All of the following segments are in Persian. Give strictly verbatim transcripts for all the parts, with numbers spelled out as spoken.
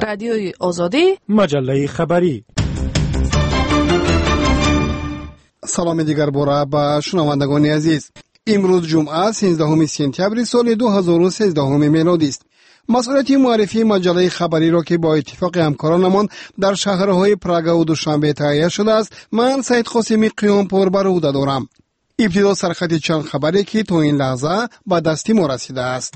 رادیوی آزادی، مجله خبری. سلام دیگر باره به شنوندگان عزیز. امروز جمعه سیزدهم سپتامبر سال دو هزار و سیزده میلادی است. مسئولیت معرفی مجله خبری را که با اتفاق همکارانمان در شهرهای پراگ و دوشنبه تهیه شده است، من سید قاسمی قیامپور بر عهده دارم. ابتدا سرخط چند خبری که تا این لحظه به دستی ما رسیده است.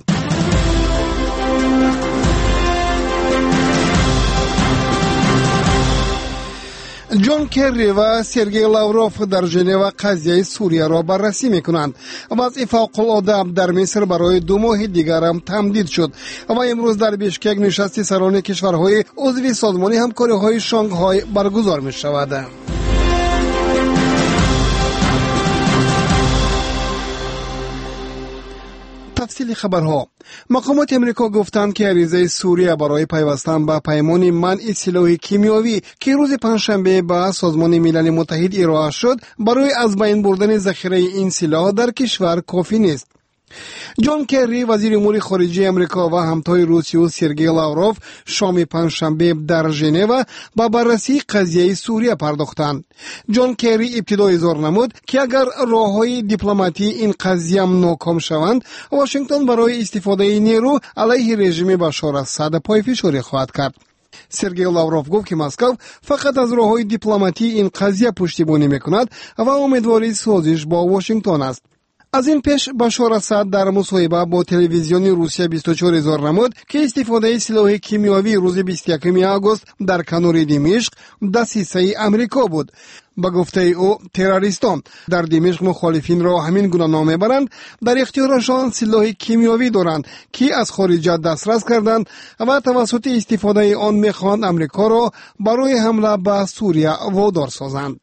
جان کری و سرگئی لاوروف در ژنو قضیه سوریه را بررسی میکنند. وضع فوق‌العاده در مصر برای دو ماه دیگر هم تمدید شد و امروز در بیشکک نشست سران کشورهای عضو سازمان همکاری‌های شانگهای برگزار می شود. تفصیل خبرها. مقامات امریکا گفتند که عریضه سوریه برای پیوستن به پیمان منع سلاح کیمیاوی که روز پنجشنبه به سازمان ملل متحد ارائه شد برای از بین بردن ذخیره این سلاح در کشور کافی نیست. جان کری وزیر امور خارجه امریکا و همتای روسیه سرگئی لاوروف شام پنجشنبه در ژنو با بررسی قضیه سوریه پرداختند. جان کری ابتدا اظهار نمود که اگر راههای دیپلماتی این قضیه ناکام شوند، واشنگتن برای استفاده نیرو علیه رژیم بشار اسد پایفشاری خواهد کرد. سرگئی لاوروف گفت که مسکو فقط از راههای دیپلماتی این قضیه پشتیبانی میکند و امیدواری سازش با واشنگتن است. از این پیش بشار اسد در مصاحبه با تلویزیون روسیه بیست و چهار اظهار نمود که استفاده سلاح کیمیاوی روز بیست و یکم آگوست در کنار دمشق دسیسه امریکا بود. با گفته او تروریستان در دمشق مخالفین را همین گونه نام میبرند، در اختیارشان سلاح کیمیاوی دارند که از خارج دسترس کردند و توسط استفاده آن میخواهند امریکا را برای حمله به سوریه وادار سازند.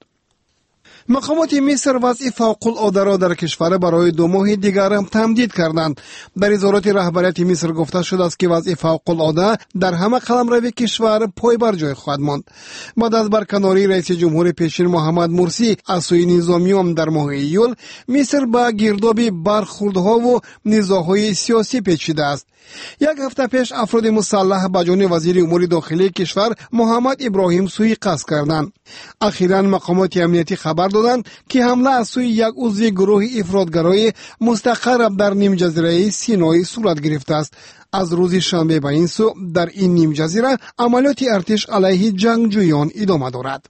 مقامات مصر وضع فوق‌العاده را در کشور برای دو ماه دیگر هم تمدید کردند. در اظهارات رهبریت مصر گفته شده است که وضع فوق‌العاده در همه قلمرو کشور پای بر جای خواهد ماند. بعد از برکناری رئیس جمهور پیشین محمد مرسی از سوی نظامیان در ماه ایول، مصر به گرداب برخوردها و نزاع‌های سیاسی پیچیده است. یک هفته پیش افراد مسلح به جان وزیر امور داخلی کشور محمد ابراهیم سوی قصد کردند. اخیراً مقامات امنیتی خبر دادند که حمله از سوی یک عضو گروه افراطگرای مستقر در نیم جزیره سینای صورت گرفته است. از روز شنبه به این سو در این نیم جزیره عملیات ارتش علیه جنگجویان ادامه دارد.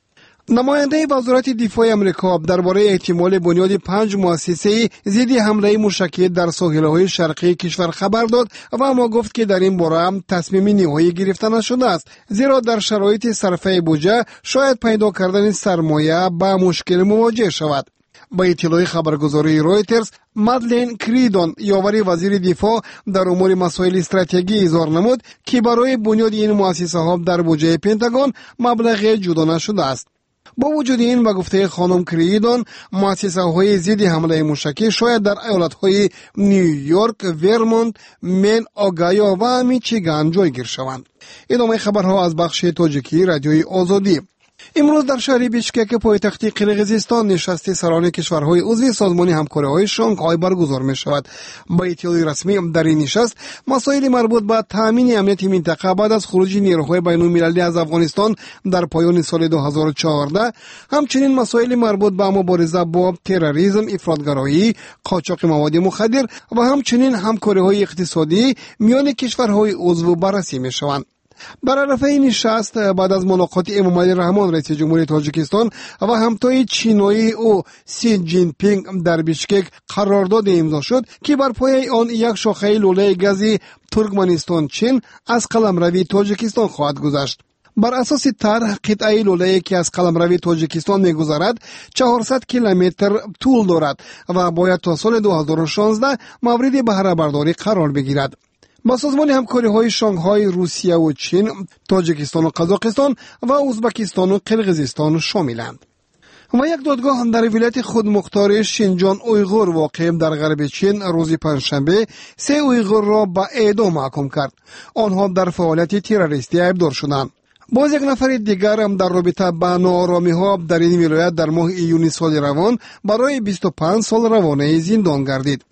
نماینده وزارت دفاع امریکا درباره احتمال بنیاد پنج مؤسسه ضد حمله موشکی در ساحل‌های شرقی کشور خبر داد و اما گفت که در این باره هم تصمیم نهایی گرفته نشده است، زیرا در شرایط صرفه بودجه شاید پیدا کردن سرمایه با مشکل مواجه شود. با اطلاع خبرگزاری رویترز، مادلین کریدون یاور وزیر دفاع در امور مسائل استراتژی اظهار نمود که برای بنیاد این مؤسسه ها در بودجه پنتاگون مبلغ جدا نشده است. با وجود این، به گفته خانم کریدون، مؤسسه های ضد حمله موشکی شاید در ایالت های نیویورک، ورمونت، مین، اوگایو و میچیگان جایگیر شوند. ادامه خبرها از بخش تاجیکی رادیوی آزادی. امروز در شهر بیشکک پایتخت قرقیزستان نشست سران کشورهای عضو سازمان همکاری‌های شانگهای برگزار می شود. با اطلاع رسمی در این نشست مسائل مربوط به تامین امنیت منطقه بعد از خروج نیروهای بین‌المللی از افغانستان در پایان سال دو هزار و چهارده، همچنین مسائل مربوط به مبارزه با تروریسم، افراطگرایی، قاچاق مواد مخدر و همچنین همکاری‌های اقتصادی میان کشورهای عضو بررسی می شوند. بر عرفه نشست بعد از ملاقات امامعلی رحمان رئیس جمهوری تاجیکستان و همتای چینایی او سی جین پینگ در بیشکک قرارداد امضا شد که بر پایه آن یک شاخه لوله گازی ترکمنستان چین از قلمرو تاجیکستان خواهد گذشت. بر اساس طرح قطعه لوله که از قلمرو تاجیکستان میگذرد چهارصد کیلومتر طول دارد و باید تا سال دو هزار و شانزده مورد بهره برداری قرار بگیرد. با سازمان همکاری‌های شانگهای روسیه و چین، تاجیکستان و قزاقستان و ازبکستان و قرقیزستان شاملند. و یک دادگاه در ولایت خودمختار شینجان اویغور واقع در غرب چین روز پنجشنبه سه اویغور را به اعدام محکوم کرد. آنها در فعالیت تروریستی ایبدار شدند. باز یک نفر دیگر هم در رابطه با ناآرامی‌ها در این ولایت در ماه ایون سال روان برای بیست و پنج سال روانه زندان گردید.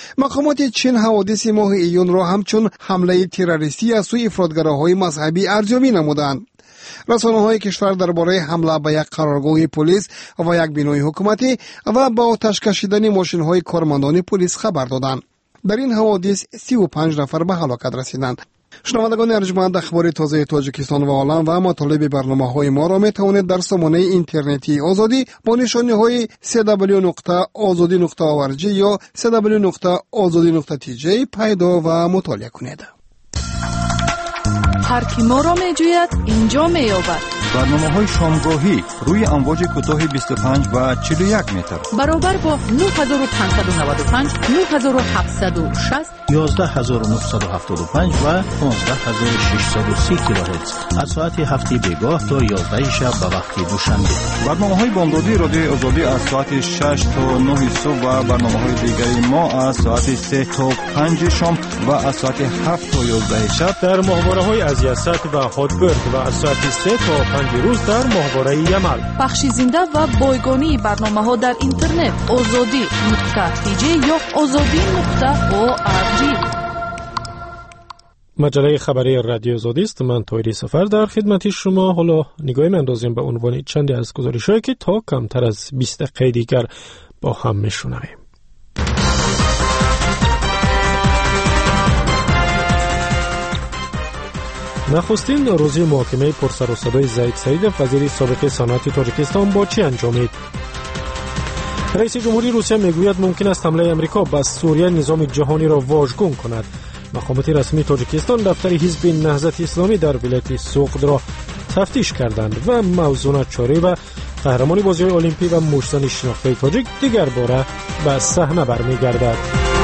مقامات چین حوادث ماه ایون را همچون حمله تروریستی از سوی افراطگراهای مذهبی ارزیابی نمودند. رسانه‌های کشور درباره حمله به یک قرارگاه پلیس و یک بینای حکومتی و با آتش کشیدن ماشین‌های کارمندان پلیس خبر دادند. در این حوادث سی و پنج نفر به هلاکت رسیدند. شنوندگان ارجمند، اخبار تازه تاجیکستان و عالم و مطالب برنامه‌های ما را می‌توانید در سامانه اینترنتی آزادی با نشانه‌های دبلیو دبلیو دبلیو نقطه آزادی نقطه او ار جی یا دبلیو دبلیو دبلیو نقطه آزادی نقطه تی جی پیدا و مطالعه کنید. هر کی ما را می‌جوید اینجا می‌یابد. برنامه‌های شامگاهی روی امواج کوتاه بیست و پنج و چهل و یک متر برابر با نه هزار و پانصد و نود و پنج، نه هزار و هفتصد و شصت، یازده هزار و نهصد و هفتاد و پنج و پانزده هزار و ششصد و سی کیلوهرتز از ساعت هفت بیگاه تا یازده شب به وقت دوشنبه. برنامه‌های بامدادی رادیو آزادی از ساعت شش تا نه صبح و برنامه‌های دیگری ما از ساعت سه تا پنج شام و از ساعت هفت تا یازده شب در ماهواره‌های از یاست و هاتبرگ و از ساعت سه تا پنج روز در ماهواره یمل. بخش زنده و بایگانی برنامه‌ها در اینترنت آزادی نقطه تی جی یا آزادی نقطه او ار جی. مجله خبری رادیو آزادی است. من طاهری سفر در خدمت شما. حالا نگاهی می‌اندازیم به عنوان چندی از گزارش‌هایی که تا کمتر از بیست دقیقه دیگر با هم می‌شنویم. نخستین روزی محاکمه پرسر و صدای زید سعیدov وزیر سابق صنعت تاجیکستان با چه انجامید؟ رئیس جمهوری روسیه میگوید ممکن است حمله آمریکا به سوریه نظام جهانی را واژگون کند. مقامات رسمی تاجیکستان دفتر حزب نهضت اسلامی در ولایت سوقد را تفتیش کردند و موضوع چاره و قهرمان بازی‌های المپیک و مشت‌زن شناخته تاجیک دیگر باره به صحنه برمیگردد.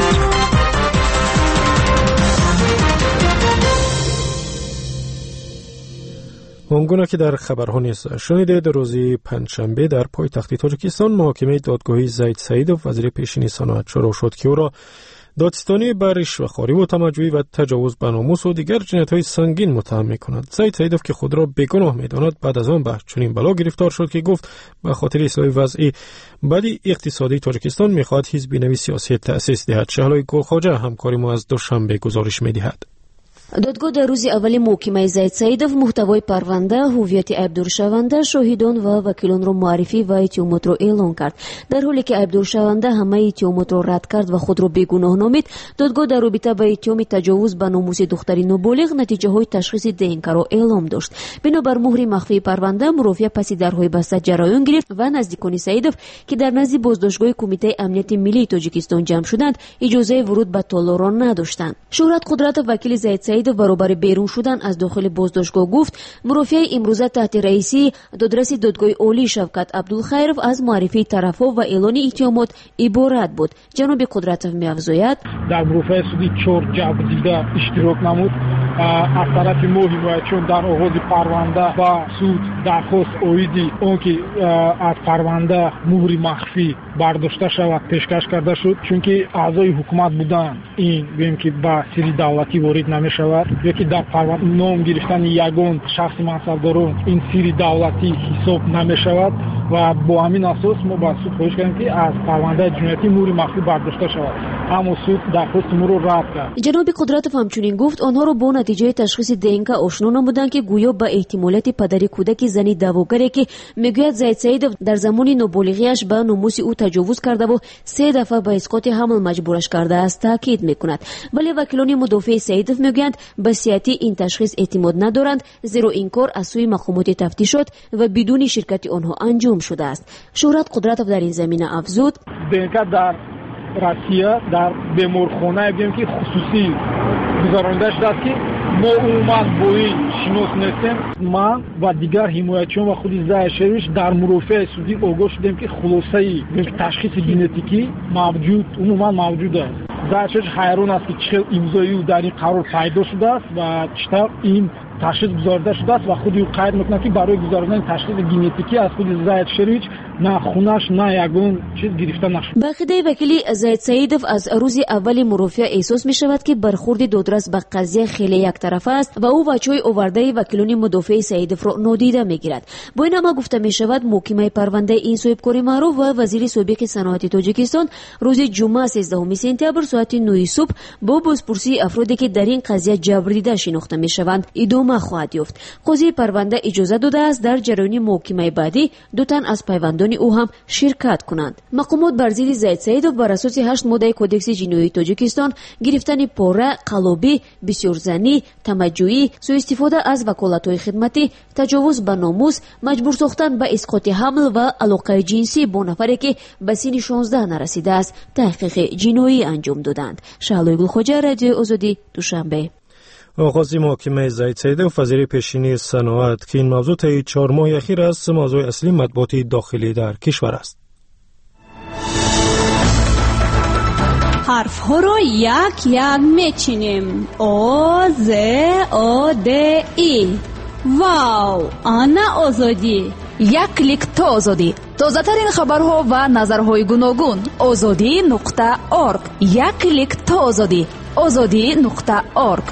آنگونه که در خبرها نیز شنیدید، روز پنجشنبه در پایتخت تاجیکستان محاکمه دادگاهی زید سعیدov وزیر پیشین صنعت شروع شد که او را دادستانی بر رشوه‌خواری و تمجوی و تجاوز به ناموس و دیگر جنایت‌های سنگین متهم می‌کند. زید سعیدov که خود را بیگناه می‌داند بعد از آن به چنین بلا گرفتار شد که گفت به خاطر اصلاح وضع بدی اقتصادی تاجیکستان می‌خواهد حزب نوی سیاسی تأسیس دهد. شهلای گلخواجه همکاری ما از دوشنبه گزارش می‌دهد. دادگاه در روز اولی محاکمه زید سعیدov محتوای پرونده، هویت عیب‌دارشونده، شاهدان و وکیلان را معرفی و اتهامات را اعلان کرد. در حالی که عیب‌دارشونده همه اتهامات را رد کرد و خود را بیگناه نامید، دادگاه در رابطه با اتهام تجاوز به ناموس دختری نابالغ نتیجه های تشخیص دنک را اعلام داشت. بنابر مهر مخفی پرونده، مرافعه پس درهای بسته جریان گرفت و نزدیکان سعیدov که در نزد بازداشتگاه کمیته امنیت ملی تاجیکستان جمع شدند، اجازه ورود به تالار را نداشتند. شهرت قدرت وکیل زید سعیدov برابر بیرون شدن از داخل بازداشتگاه گفت مرافعه امروزه تحت رئیسی دادرس دادگاه عالی شوکت عبدالخیرov از معرفی طرفها و اعلان اتهامات عبارت بود. جناب قدرتov می‌افزاید در مرافعه سودی چهار جلب دیده اشتراک نمود. از طرف ما حمایتچون در آغاز پرونده با سود درخواست اویدی اون که از پرونده مهر مخفی برداشته شود پیشکش کرده شد، چون که اعضای حکومت بودن این ببین که با سری دولتی وارد نمی‌شود. یکی در پرونده نام گرفتن یگان شخص منصبداران این سری دولتی حساب نمی‌شود و با همین اساس ما با سود خواهش کردیم که از پرونده جنایتی مهر مخفی برداشته شود، اما سود درخواست ما رو رد کرد. جناب قدرتov همچنین گفت آنها رو با نتیجه تشخیص دنک آشنا نمودند که گویا به احتمالات پدر کودک زنی دعواگری که میگوید زید سعیدov در زمان نابالغیش به ناموس او تجاوز کرده و سه دفعه به اسقاط حمل مجبورش کرده است تاکید میکند. ولی وکیلان مدافع سعیدov میگویند به صحتی این تشخیص اعتماد ندارند، زیرا این کار از سوی مقامات تفتیشات و بدون شرکت آنها انجام شده است. شهرت قدرتov در این زمینه افزود دنک در روسیه در بیمارخانه بگیم که خصوصی گذرانده شده است که ما عموما با این شناس نیستیم. من و دیگر حمایتچیان و خود زید شریش در مرافعه سودی آگاه شدیم که خلاصه تشخیص ژنتیکی موجود عموما موجود است. زید شریش حیران است که چه امضایی در این قرار پیدا شده است و چطور این تشخیص گذارده شده است و خود او قید میکنه که برای گذاردن تشخیص ژنتیکی از خود زید شریف نه خونش نه یگون چیز گرفته نشد. با خدای وکیلی زید سعیدوف از روز اول مرافعه احساس می شود که برخورد دادرس به قضیه خیلی یک طرفه است و او بچهای آورده وکیلان مدافع سعیدوف را نادیده می گیرد. با این همه گفته می شود محکمه پرونده این صاحبکار معروف و وزیر سابق صنعت تاجیکستان روز جمعه سیزدهم سپتامبر ساعت نه صبح با بازپرسی افرادی که در این قضیه جبر دیده شناخته می شوند ادامه خواهد یافت. قاضی پرونده اجازه داده است در جریان محکمه بعدی دو تن از پیوندان او هم شرکت کنند. مقامات بر ضد زید سعیدوف بر اساس هشت ماده کدکس جنایی تاجیکستان گرفتن پاره، قلابی، بسیارزنی، تمجویی، سوء استفاده از وکالت‌های خدمتی، تجاوز به ناموس، مجبور ساختن به اسقاط حمل و علاقه جنسی با نفری که به سن شانزده نرسیده است تحقیق جنایی انجام دادند. شعله گلخوجه، رادیو آزادی، دوشنبه. آغاز محاکمه زید سعیدوف وزیر پیشینی صنعت که این موضوع طی چهار ماه اخیر است موضوع اصلی مطبوعات داخلی در کشور است. حرف ها رو یک یک میچینیم. او ز او د ای. واو، آنا آزادی. یک کلیک تا آزادی. تازه ترین خبرها و نظرهای گوناگون. آزادی نقطه اورگ. یک کلیک تا آزادی. آزادی نقطه اورگ.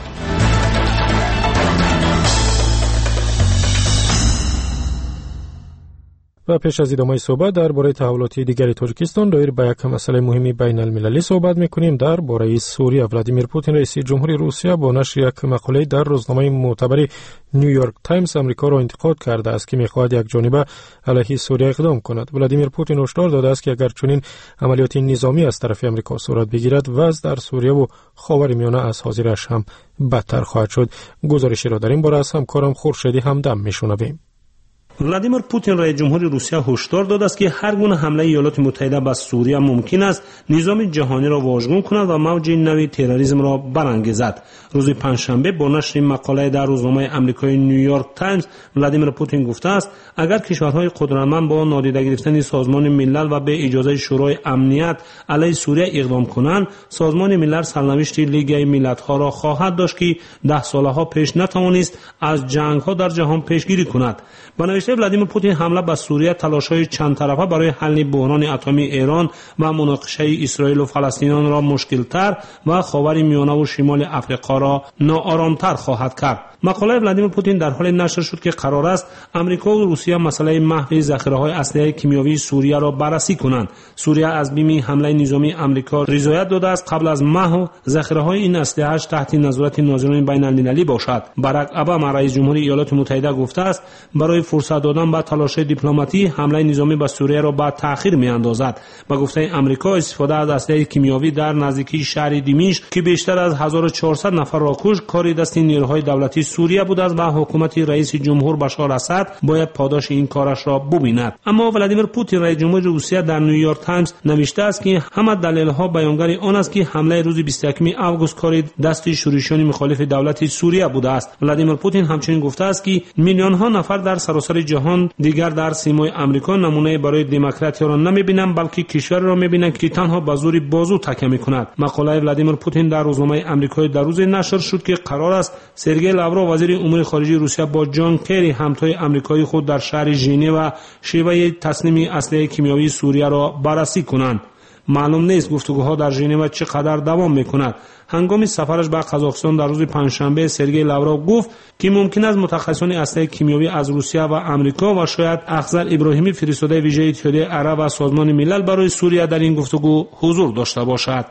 و پیش از ادامه صحبت درباره تحولاتی دیگری تاجیکستان دایر به یک مسئله مهمی بین المللی صحبت می‌کنیم. درباره سوریه ولادیمیر پوتین رئیس جمهوری روسیه با نشر یک مقاله در روزنامه معتبر نیویورک تایمز آمریکا را انتقاد کرده است که می‌خواهد یک جانبه علیه سوریه اقدام کند. ولادیمیر پوتین هشدار داده است که اگر چنین عملیات نظامی از طرف آمریکا صورت بگیرد وضع در سوریه و خاورمیانه از حاضرش هم بدتر خواهد شد. گزارشی را در این باره از همکارم خورشیدی همدم می‌شنویم. ولادیمیر پوتین رئیس جمهوری روسیه هشدار داده است که هر گونه حمله ایالات متحده به سوریه ممکن است نظام جهانی را واژگون کند و موج نوی تروریسم را برانگیزد. روز پنجشنبه با نشر مقاله در روزنامه آمریکایی نیویورک تایمز ولادیمیر پوتین گفته است اگر کشورهای قدرتمند با نادیده گرفتن سازمان ملل و به اجازه شورای امنیت علیه سوریه اقدام کنند سازمان ملل سرنوشت لیگ ملت‌ها را خواهد داشت که ده سالها پیش نتوانست از جنگ‌ها در جهان پیشگیری کند. با نوشته ولادیمیر پوتین حمله به سوریه تلاش‌های چند طرفه برای حل بحران اتمی ایران و مناقشه اسرائیل و فلسطینیان را مشکل‌تر و خاورمیانه و شمال افریقا را ناآرام‌تر خواهد کرد. مقاله ولادیمیر پوتین در حال نشر شد که قرار است آمریکا و روسیه مسئله محو ذخیره‌های اسلحه کیمیایی سوریه را بررسی کنند. سوریه از بیم حمله نظامی آمریکا رضایت داده است قبل از محو ذخیره‌های این اسلحه تحت نظارت ناظرین بین‌المللی باشد. باراک اوباما رئیس جمهوری ایالات متحده گفته است برای فرصت دادن به تلاش دیپلماتی حمله نظامی به سوریه را به تأخیر می‌اندازد. با گفته آمریکا استفاده از اسلحه کیمیایی در نزدیکی شهر دمشق که بیشتر از هزار و چهارصد نفر را کشت کاری دست نیروهای دولتی سوریه بود است و حکومت رئیس جمهور بشار اسد باید پاداش این کارش را ببیند. اما ولادیمیر پوتین رئیس جمهور روسیه در نیویورک تایمز نوشته است که همه دلایل‌ها بیانگر آن است که حمله روز بیست و یکم آگوست کاری دست شورشیان مخالف دولت سوریه بوده است. ولادیمیر پوتین همچنین گفته است که میلیون‌ها نفر در سراسر جهان دیگر در سیمای آمریکا نمونه برای دموکراسی را نمی‌بینند بلکه کشوری را می‌بینند که تنها به زور بازو تکیه می‌کند. مقاله ولادیمیر پوتین در روزنامه آمریکایی در روز نشر شد که قرار است سرگئی لاوروف وزیر امور خارجه روسیه با جان کری همتای آمریکایی خود در شهر ژنو شیوه تسلیم اسلحه کیمیایی سوریه را بررسی کنند. معلوم نیست گفتگوها در ژنو چقدر دوام می‌کند. هنگام سفرش به قزاقستان در روز پنجشنبه سرگئی لاوروف گفت که ممکن است متخصصان اسلحه کیمیایی از روسیه و آمریکا و شاید افضل ابراهیمی فرستاده ویژه اتحادیه عرب و سازمان ملل برای سوریه در این گفتگو حضور داشته باشد.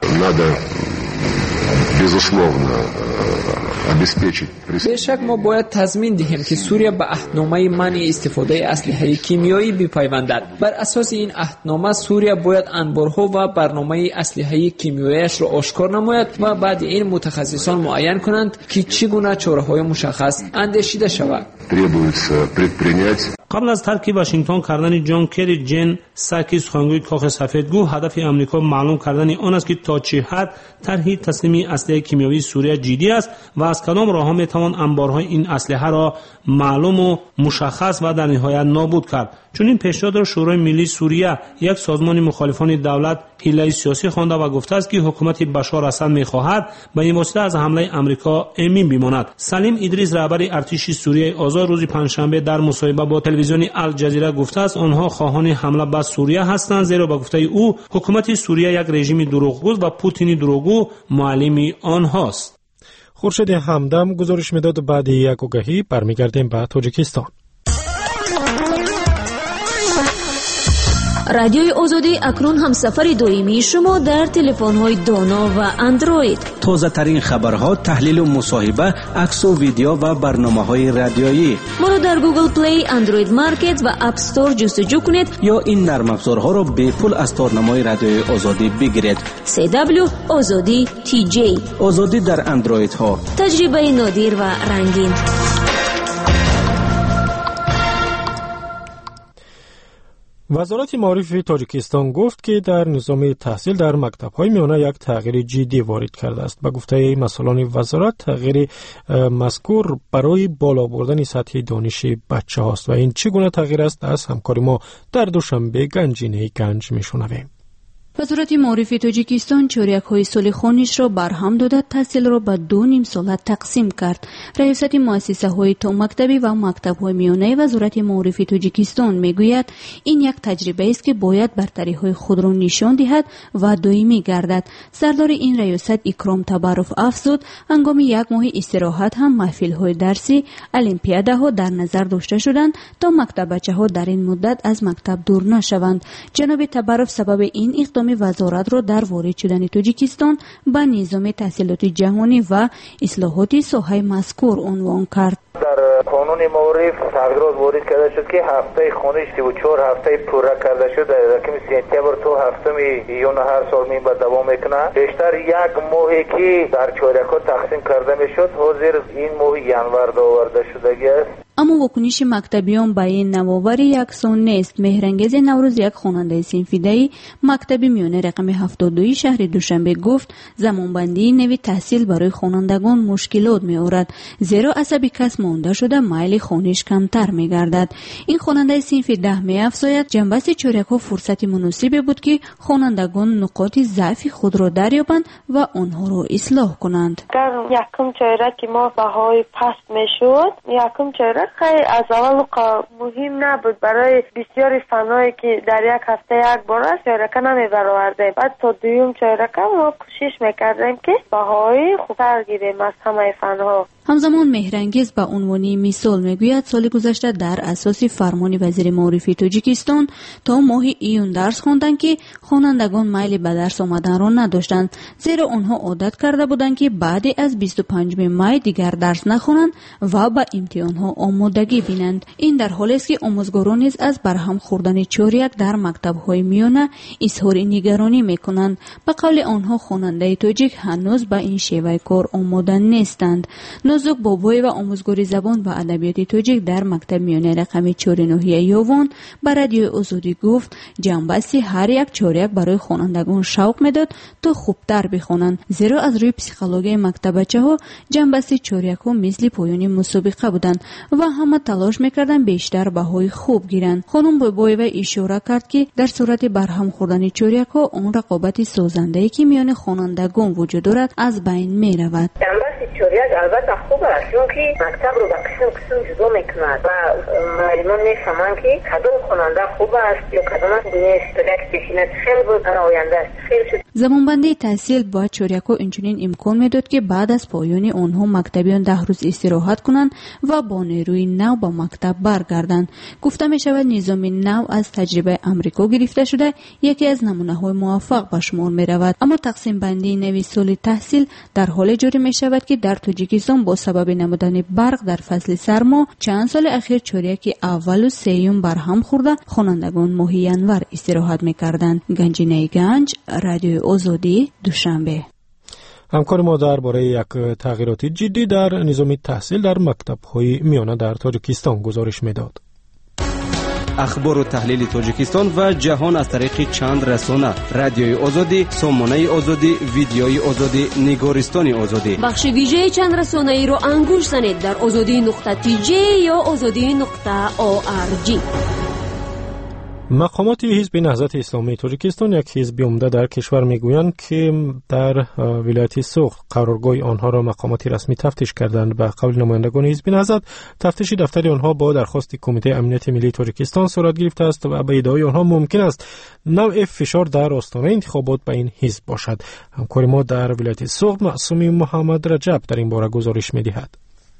بیشک ما باید تضمین دهیم که سوریه به عهدنامه منع استفاده اسلحه کیمیایی بپیوندد. بر اساس این عهدنامه سوریه باید انبارها و برنامه اسلحه کیمیاییش را آشکار نماید و بعد این متخصصان معین کنند که چگونه چاره‌های مشخص اندیشیده شود. قبل از ترک واشنگتن کردن جان کری جن ساکی سخنگوی کاخ سفیدگو هدف آمریکا معلوم کردن آن است که تا چه حد طرح تسلیم اسلحه کیمیایی سوریه جدی است و از کدام راه‌ها میتوان انبارهای این اسلحه را معلوم و مشخص و در نهایت نابود کرد؟ چون این پیشنهاد را شورای ملی سوریه، یک سازمان مخالفان دولت، حیله سیاسی خوانده و گفته است که حکومت بشار اسد می‌خواهد به این واسطه از حمله آمریکا امین بماند. سلیم ادریس رهبر ارتش سوریه آزاد روز پنجشنبه در مصاحبه با تلویزیون الجزیره گفته است آنها خواهان حمله به سوریه هستند، زیرا به گفته او حکومت سوریه یک رژیم دروغگو و پوتین دروغگو معلم آنهاست. خورشید همدم گزارش میداد. بعد یک آگهی برمیگردیم به تاجیکستان. رادیوی آزادی اکنون هم سفر دائمی شما در تلفن‌های دانا و اندروید. تازه ترین خبرها، تحلیل و مصاحبه، عکس و ویدیو و برنامه‌های رادیویی. ما را در گوگل پلی، اندروید مارکت و اپ استور جستجو کنید یا این نرم افزارها را به پول از تارنمای رادیوی آزادی بگیرید. سی دبلیو آزادی تی جی. آزادی در اندروید ها. تجربه نادر و رنگین. وزارت معارف تاجیکستان گفت که در نظام تحصیل در مکتب‌های میانه یک تغییر جدی وارد کرده است. به گفته مسئولان وزارت، تغییر مذکور برای بالا بردن سطح دانش بچه‌هاست و این چگونه تغییر است از همکار ما در دوشنبه گنجینه گنج میشنویم. وزارت معارف تاجیکستان چاره‌های سال خوانش را برهم داده، تحصیل را به دو نیم ساله تقسیم کرد. ریاست مؤسسه‌های تا مکتبی و مکتب‌های میانه وزارت معارف تاجیکستان میگوید این یک تجربه است که باید برتری‌های خود را نشان دهد و دائمی گردد. سردار این ریاست اکرام تبرف افزود هنگام یک ماه استراحت هم محفل‌های درسی، المپیادها در نظر داشته شدند تا مکتب بچه‌ها در این مدت از مکتب دور نشوند. جناب تبرف سبب این اقدام وزارت را در وارد شدن تاجیکستان به نظام تحصیلات جهانی و اصلاحات ساحه مذکور عنوان کرد. در قانون معارف تغییرات وارد کرده شد که هفته خوانش سی و چهار هفته پوره کرده شد. در رقم سپتامبر تا هفتم یون هر سال می به دوام میکنه. بیشتر یک ماهی که در چاره‌ها تقسیم کرده میشد، حاضر این ماه ینور آورده شدگی است. اما واکنش مکتبیان به این نوآوری یکسان نیست. مهرانگیز نوروز، یک خواننده صنفیده‌ای مکتبی میانه رقم هفتاد و دو شهر دوشنبه گفت زمانبندی نوی تحصیل برای خوانندگان مشکلات می‌آورد، زیرا عصب کس مانده شده میل خوانش کمتر می‌گردد. این خواننده صنف ده می‌افزاید جنبش چاره‌ها فرصت مناسبی بود که خوانندگان نقاط ضعف خود را دریابند و آنها را اصلاح کنند. در یکم چاره که ما بهای پست میشد، یکم چاره خیلی از اول مهم نبود. برای بسیاری فنایی که در یک هفته یک بار است چاره‌ها نمی‌برآوردیم. بعد تا دوم چاره‌ها ما کوشش میکردیم که بهای خوبتر گیریم از همه فنها. همزمان مهرانگیز به عنوان مثال میگوید سال گذشته در اساس فرمان وزیر معارف تاجیکستان تا ماه ایون درس خواندند که خوانندگان میل به درس آمدن را نداشتند، زیرا آنها عادت کرده بودند که بعد از بیست و پنجم می دیگر درس نخوانند و به امتحانها آمادگی بینند. این در حالی است که آموزگاران نیز از برهم خوردن چاریک در مکتب‌های میانه اظهار نگرانی میکنند. به قول آنها خواننده تاجیک هنوز به این شیوه کار آماده نیستند. نازک بابوی و آموزگاری زبان و ادبیات تاجیک در مکتب میانه رقم چهار و نه یوان به رادیو آزادی گفت جنبشی هر یک چاریک برای خوانندگان شوق میداد تا خوبتر بخوانند، زیرا از روی پسیخولوژی مکتب بچه‌ها جنبش چاریک ها مثل پایان مسابقه بودند و همه تلاش میکردند بیشتر بهای خوب گیرند. خانم بابوی و اشاره کرد که در صورت برهم خوردن چاریک ها اون رقابت سازنده که میان خوانندگان وجود دارد از بین میرود. جنبش چاریک البته خوب است، چون که مکتب رو به قسم قسم جدا میکند و معلمان میفهمند که کدام خواننده خوب است یا کدام نیست. یک پیشینه خیلی بود در آینده است. خیلی زمانبندی تحصیل با چاریک‌ها اینچنین امکان میداد که بعد از پایان آنها مکتبیان ده روز استراحت کنند و با نیروی نو با مکتب برگردند. گفته می شود نظام نو از تجربه امریکا گرفته شده یکی از نمونه‌های موفق به شمار می رود. اما تقسیم بندی نوی سال تحصیل در حال جاری می شود که در تاجیکستان با سبب نمودن برق در فصل سرما چند سال اخیر چاریک اول و سوم برهم خورده خوانندگان ماه ینور استراحت می کردند. گنجینه گنج، رادیو آزادی، دوشنبه. همکار ما درباره یک تغییرات جدی در نظام تحصیل در مکتب‌های میانه در تاجیکستان گزارش میداد. اخبار و تحلیل تاجیکستان و جهان از طریق چند رسانه: رادیوی آزادی، سامانه آزادی، ویدیوی آزادی، نگارستان آزادی. بخش ویژه چند رسانه ای را انگوش زنید در آزادی نقطه تی جی یا آزادی نقطه او آر جی. مقامات حزب نهضت اسلامی تاجیکستان، یک حزب عمده در کشور، میگویند که در ولایت سوخت قرارگاه آنها را مقامات رسمی تفتیش کردند. به قول نمایندگان حزب نهضت، تفتیش دفتر آنها با درخواست کمیته امنیت ملی تاجیکستان صورت گرفته است و به ادعای آنها ممکن است نوع فشار در آستانه انتخابات به این حزب باشد. همکار ما در ولایت سوخت معصوم محمد رجب در این باره گزارش می‌دهد.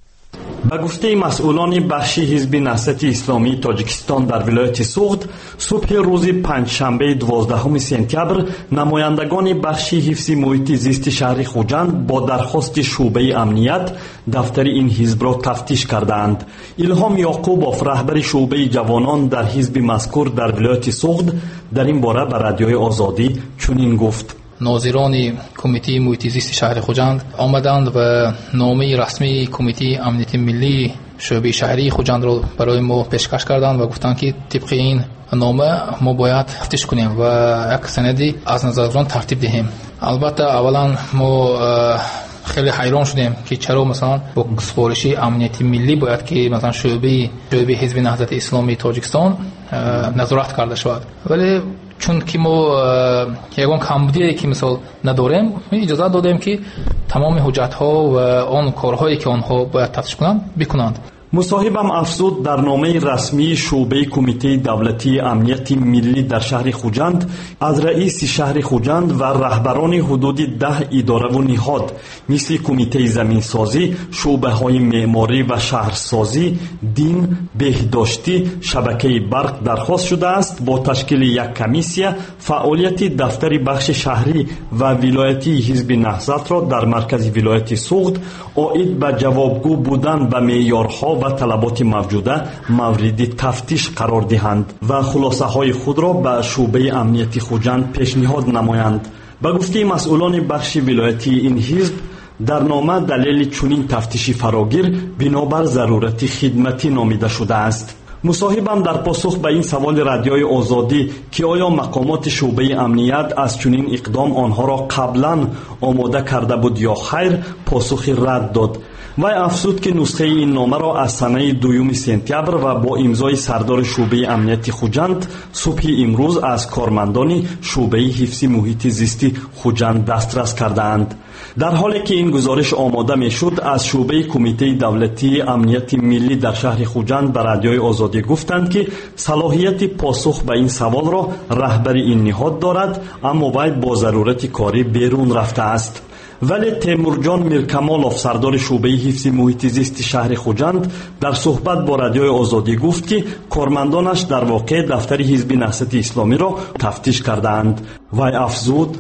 به گفته مسئولان بخش حزب نهضت اسلامی تاجیکستان در ولایت سوخت، صبح روز پنجشنبه دوازدهم سپتامبر نمایندگان بخش حفظ محیط زیست شهر خوجند با درخواست شعبه امنیت دفتر این حزب را تفتیش کردند. الهام یعقوبوف، رهبر شعبه جوانان در حزب مذکور در ولایت سوخت، در این باره به رادیوی آزادی چنین گفت: ناظران کمیته محیط زیست شهر خوجند آمدند و نامه رسمی کمیته امنیت ملی شعبه شهری خوجند را برای ما پیشکش کردند و گفتند که طبق این نامه ما باید تفتیش کنیم و یک سندی از نظران ترتیب دهیم. البته اولا ما خیلی حیران شدیم که چرا مثلا با سفارش امنیت ملی باید که مثلا شعبه شعبه حزب نهضت اسلامی تاجیکستان نظارت کرده شود، ولی چون که ما یگان کمبودی که مثال نداریم، اجازه دادیم که تمام حجت ها و آن کارهایی که آنها باید تفتیش کنند بکنند. مصاحبم افزود در نامه رسمی شعبه کمیته دولتی امنیت ملی در شهر خوجند از رئیس شهر خوجند و رهبران حدود ده اداره و نهاد مثل کمیته زمینسازی، شعبه های معماری و شهرسازی، دین، بهداشتی، شبکه برق درخواست شده است با تشکیل یک کمیسیه فعالیت دفتر بخش شهری و ولایتی حزب نهضت را در مرکز ولایت سوخت عاید به جوابگو بودن به معیارها و طلبات موجوده مورد تفتیش قرار دهند و خلاصه های خود را به شعبه امنیتی خوجند پیشنهاد نمایند. به گفته مسئولان بخش ولایتی این حزب، در نامه دلیل چنین تفتیشی فراگیر بنابر ضرورت خدمتی نامیده شده است. مصاحبم در پاسخ به این سوال رادیوی آزادی که آیا مقامات شعبه امنیت از چنین اقدام آنها را قبلا آماده کرده بود یا خیر، پاسخی رد داد. وی افزود که نسخه این نامه را از سنه دوم سپتامبر و با امضای سردار شعبه امنیت خوجند صبح امروز از کارمندان شعبه حفظ محیط زیستی خوجند دسترس کردند. در حالی که این گزارش آماده میشد، از شعبه کمیته دولتی امنیت ملی در شهر خوجند به رادیوی آزادی گفتند که صلاحیت پاسخ به این سوال را رهبر این نهاد دارد، اما وی با ضرورت کاری بیرون رفته است. ولی تیمورجان میرکمالوف، سردار شعبه حفظ محیط زیست شهر خوجند، در صحبت با رادیوی آزادی گفت که کارمندانش در واقع دفتر حزب نهضت اسلامی را تفتیش کردند. وی افزود: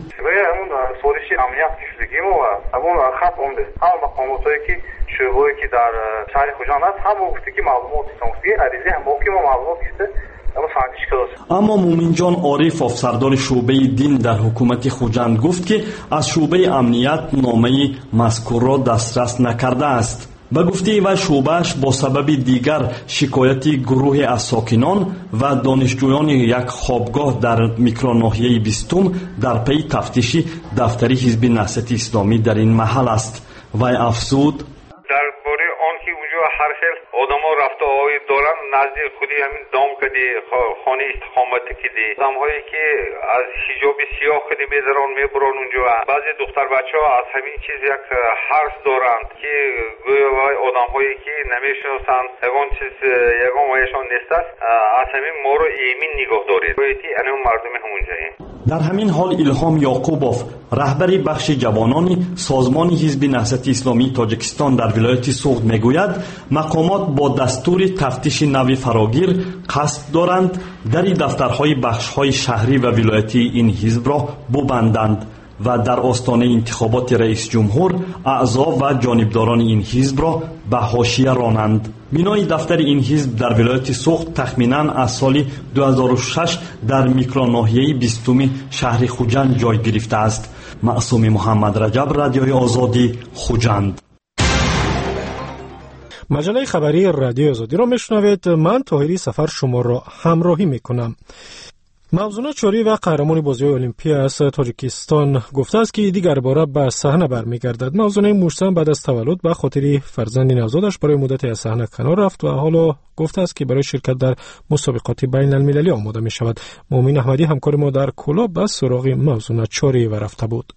همون خط اونده هم مقاماتایی که شعبه‌ای که در شهر خوجند هست هم گفته که معلومات سنفی عریضه هم باقی ما معلومات کیسته اما مومن جان عارفوف، سردار شعبه دین در حکومت خوجند، گفت که از شعبه امنیت نامه مذکور را دسترس نکرده است. به گفته و شعبهش با سبب دیگر شکایت گروه از ساکنان و دانشجویان یک خوابگاه در میکروناحیه بیستم در پی تفتیش دفتر حزب نهضت اسلامی در این محل است. و افزود: هر خیل آدم ها رفته آید دارن نزدیک خودی همین دام کدی خانه استقامت کدی آدم هایی که از حجاب سیاه کدی میذارن میبرن اونجا. بعضی دختر بچه ها از همین چیز یک حرس دارند که گویا آدم هایی که نمیشناسند یگان چیز یگان وایشان نیست است، از همین ما رو ایمین نگاه دارید بایدی انو مردم همونجاییم. در همین حال الهام یعقوبوف، رهبر بخش جوانان سازمان حزب نهضت اسلامی تاجیکستان در ولایت سوخت میگوید مقامات با دستور تفتیش نوی فراگیر قصد دارند در دفترهای بخشهای شهری و ولایتی این حزب را ببندند و در آستانه انتخابات رئیس جمهور اعضا و جانبداران این حزب را به حاشیه رانند. بنای دفتر این حزب در ولایت سوخت تخمینا از سال دو هزار و شش در میکروناحیه بیستم شهر خوجند جای گرفته است. معصوم محمد رجب، رادیوی آزادی، خوجند. مجله خبری رادیو آزادی را میشنوید. من طاهری سفر شما را همراهی میکنم. موزونا چوری و قهرمان بازی‌های المپیک از تاجیکستان گفته است که دیگر باره به صحنه برمیگردد. موزونا محسن بعد از تولد به خاطر فرزند نوزادش برای مدتی از صحنه کنار رفت و حالا گفته است که برای شرکت در مسابقات بین المللی آماده می شود. مومن احمدی همکار ما در کلاب به سراغ موزونا چوری و رفته بود.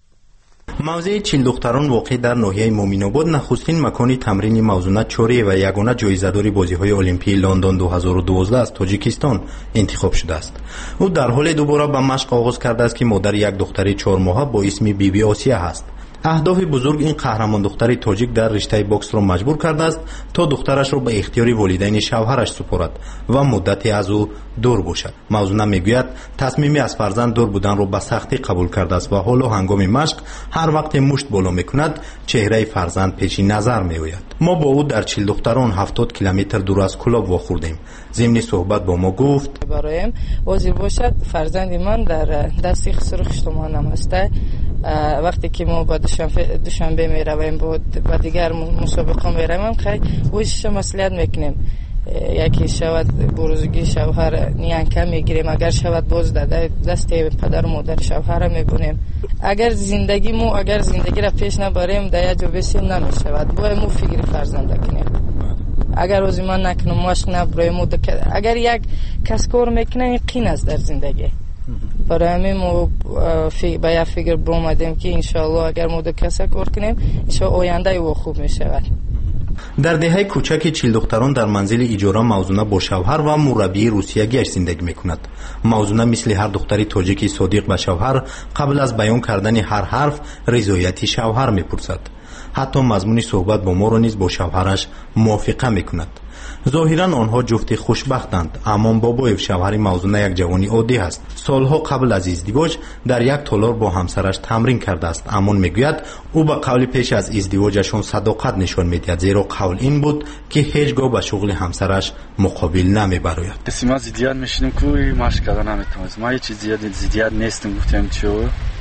موضع چیل دختران واقع در ناحیه مومین‌آباد نخستین مکان تمرین موزونا چوری و یگانه جایزه‌دار بازی‌های المپیک لندن دو هزار و دوازده از تاجیکستان انتخاب شده است. او در حال دوباره به مشق آغاز کرده است که مادر یک دختر چهار ماهه با اسم بیبی بی آسیه است. اهداف بزرگ این قهرمان دختر تاجیک در رشته باکس را مجبور کرده است تا دخترش را به اختیار والدین شوهرش سپارد و مدتی از او دور باشد. موزونا میگوید تصمیمی از فرزند دور بودن را به سختی قبول کرده است و حالا هنگام مشق هر وقت مشت بالا میکند چهره فرزند پیش نظر میآید. ما با او در چیل دختران هفتاد کیلومتر دور از کلاب واخوردیم. ضمن صحبت با ما گفت برایم واضح باشد فرزند من در دستی سرخ شتمانم است. وقتی که ما با دوشنبه دوشنبه می رویم با دیگر مسابقه می رویم خیلی ویش مسئولیت میکنیم. یکی شود بروزگی شوهر نیانکه میگیریم، اگر شود باز داده دست پدر و مادر شوهر میبونیم. اگر زندگی مو اگر زندگی را پیش نبریم در جا بسیم نمیشود. باید مو فکر فرزند کنیم. اگر روزی من نکنم مشق نبریم اگر یک کس کار میکنه این قین است در زندگی. برای همین ما به یک فکر برآمدیم که انشالله اگر ما دو کس کار کنیم انشالله آینده او خوب میشود. در دهه کوچک چیل دختران در منزل اجاره موزونا با شوهر و مربی روسیه‌گیش زندگی میکند. موزونا مثل هر دختری تاجیک صادق به شوهر قبل از بیان کردن هر حرف رضایت شوهر میپرسد. حتی مضمون صحبت با ما را نیز با شوهرش موافقه میکند. ظاهرا آنها جفت خوشبختند، اما بابایف شوهر موزونا یک جوانی عادی است. سالها قبل از ازدواج در یک تالار با همسرش تمرین کرده است، اما میگوید او به قول پیش از ازدواجشون صداقت نشان میدهد، زیرا قول این بود که هیچگاه به شغل همسرش مقابل نمیبراید. ما زیاد میشینیم کوی مشق کردن نمیتونیم. ما هیچ زیاد زیاد نیستیم گفتیم چیو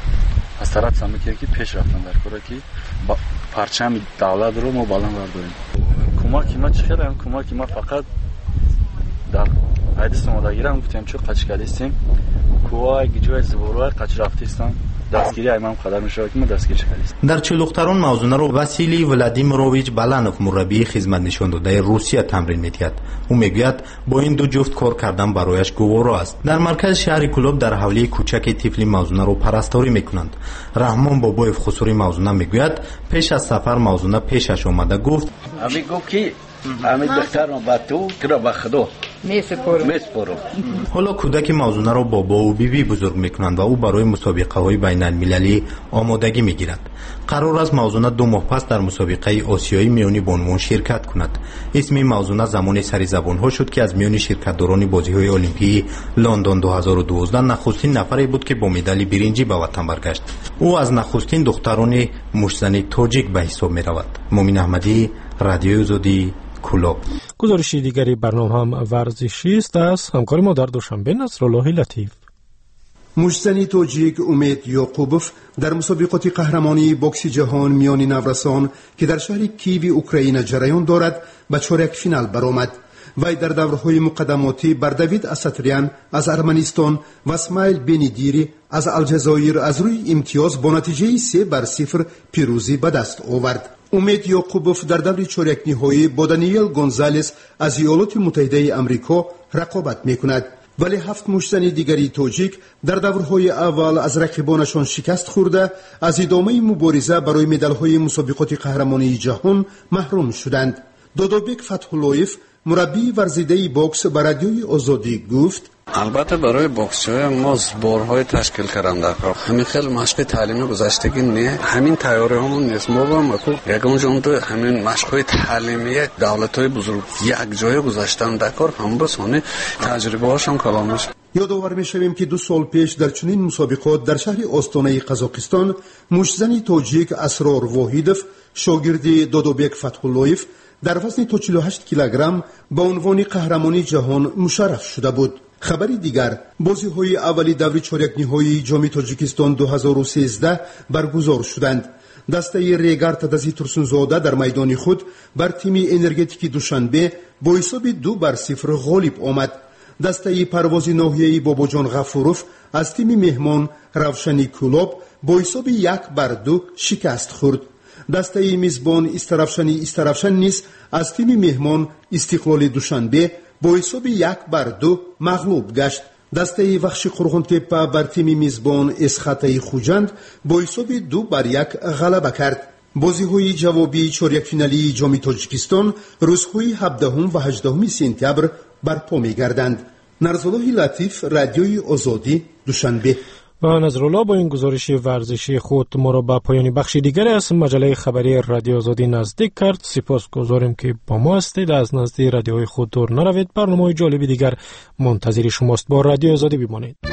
از طرف سامی که پیش رفتن در کاری که با پرچم دولت رو ما بالا برداریم. کمک ما چه خیلی هم کمک ما فقط در حدیث مداگیره هم گفتیم چه قچ کردیم کوه گیجوی زبورو قچ رفتیم دستگیری امام قدر میشه که ما دستگیر کردیم. در چلوختران موزونا رو واسیلی ولادیمیروویچ بالانوف مربی خدمت نشان داده روسیه تمرین میدهد. او میگوید با این دو جفت کار کردن برایش گوارا است. در مرکز شهر کلوب در حولی کوچک طفلی موزونا رو پرستاری میکنند. رحمان بابایف خسوری موزونا میگوید پیش از سفر موزونا پیشش اومده گفت امی گفت که امی دخترم با تو کرا با خدا میسپرم. حالا کودک موزونا را بابا و بیبی بزرگ میکنند و او برای مسابقه های بین المللی آمادگی میگیرد. قرار است موزونا دو ماه پس در مسابقه آسیایی میانی بانوان شرکت کند. اسم موزونا زمان سری زبان ها شد که از میان شرکتداران بازی های المپیک لندن دو هزار و دوازده نخستین نفری بود که با مدال برنجی به وطن برگشت. او از نخستین دختران مشتزن تاجیک به حساب می رود. مومن احمدی، رادیو آزادی، کلاب. گزارش دیگری برنامه هم ورزشی است از همکار ما در دوشنبه نصرالله لطیف. مشتزن تاجیک امید یعقوبوف در مسابقات قهرمانی بوکس جهان میان نورسان که در شهر کیو اوکراین جریان دارد به چهارک فینال برآمد. وی در دورهای مقدماتی بر دیوید اساتریان از ارمنستان و اسماعیل بنیدیری از الجزایر از روی امتیاز با نتیجه سه بر صفر پیروزی به دست آورد. امید یعقوبوف در دور چهارک نهایی با دانیل گونزالس از ایالات متحده آمریکا رقابت میکند، ولی هفت مشتزن دیگری تاجیک در دورهای اول از رقیبانشان شکست خورده از ادامه مبارزه برای مدال‌های مسابقات قهرمانی جهان محروم شدند. دودوبک فتح‌اللهیف مربی ورزیده باکس به رادیوی آزادی گفت البته برای بوکس‌های ما زبارهای تشکیل کردن در کار همین خیلی مشق تعلیمی گذشتگی نه همین تیاری همون نیست. ما با مکو یکم جمعه همین مشق‌های تعلیمی دولت‌های بزرگ یک جای گذاشتن در کار هم بسونه تجربه هاشون کلام میشه. یادآور می‌شویم که دو سال پیش در چنین مسابقات در شهر آستانه قزاقستان مشتزن تاجیک اسرار واحیدوف شاگرد دودوبک فتح‌اللهیف در وزن تا چهل و هشت کیلوگرم به عنوان قهرمانی جهان مشرف شده بود. خبری دیگر بازی‌های اولی دوره چهارک نهایی جام تاجیکستان دو هزار و سیزده برگزار شدند. دسته ریگر تدزی ترسونزاده در میدان خود بر تیم انرژتیک دوشنبه با حساب دو بر صفر غالب آمد. دسته پرواز ناحیه‌ای باباجان غفوروف از تیم مهمان روشنی کلوب با حساب یک بر دو شکست خورد. دسته میزبان استرافشنی استرافشن نیز از تیم مهمان استقلال دوشنبه با حساب یک بر دو مغلوب گشت. دسته وخش قرغنتپه بر تیم میزبان اسخطه خوجند با حساب دو بر یک غلبه کرد. بازی‌های جوابی چهارک فینالی جام تاجیکستان روزهای هفدهم و هجدهم سپتامبر برپا می‌گردند. نرزالله لطیف، رادیوی آزادی، دوشنبه. و نظرالله با این گزارش ورزشی خود ما را به پایان بخش دیگر از مجله خبری رادیو آزادی نزدیک کرد. سپاسگزاریم که با ما هستید. از نزد رادیوی خود دور نروید. برنامه‌های جالب دیگر منتظر شماست. با رادیو آزادی بمانید.